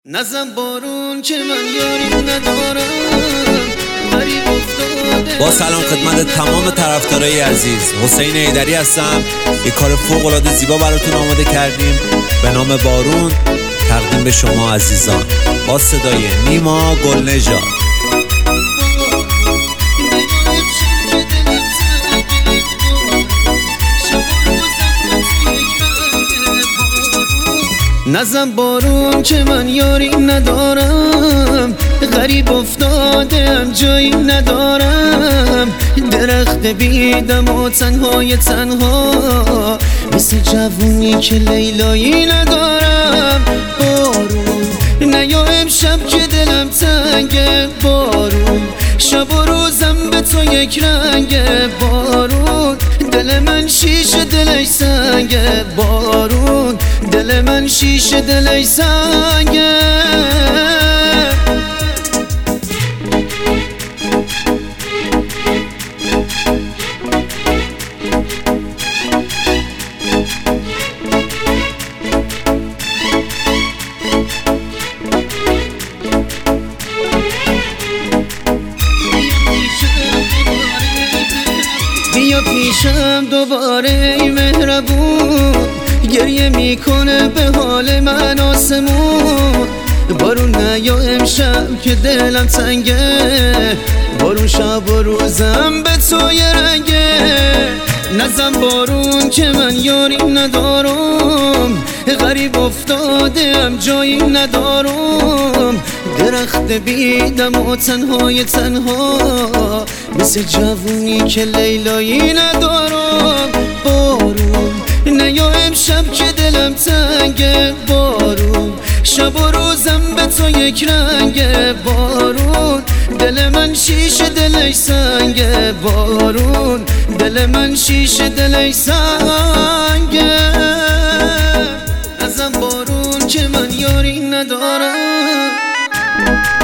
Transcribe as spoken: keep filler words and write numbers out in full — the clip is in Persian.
نزن بارون که من یاری ندارم غریب افتاده. با سلام خدمت تمام طرفدارای عزیز، حسین حیدری هستم. یه کار فوق العاده زیبا براتون آماده کردیم به نام بارون، تقدیم به شما عزیزان با صدای نیما گلنژاد. نزن بارون که من یاری ندارم غریب افتادم جایی ندارم، درخت بیدم و تنهای تنها مثل جوونی که لیلایی ندارم. بارون نیا امشب که دلم تنگه، بارون شب و روزم به تو یک رنگه. بارون دل من شیشه دلش سنگه، بارون دل من شیشه دلش سنگه. بیا پیشم دوباره ای مهربون، گریه میکنه به حال من آسمون. بارون نیا امشب که دلم تنگه، بارون شب و روزم به تو یه رنگه. نزن بارون که من یاری ندارم غریب افتادم جایی ندارم، درخت بیدم و تنهای تنها مثل جوونی که لیلایی ندارم. بارون نیا امشب که دلم تنگه، بارون شب و روزم به تو یک رنگه. بارون دل من شیشه دلش سنگه، بارون دل من شیشه دلش سنگه. نزن بارون که من یاری ندارم.